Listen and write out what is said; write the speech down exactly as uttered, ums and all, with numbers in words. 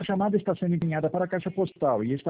chamada está sendo encaminhada para a caixa postal e está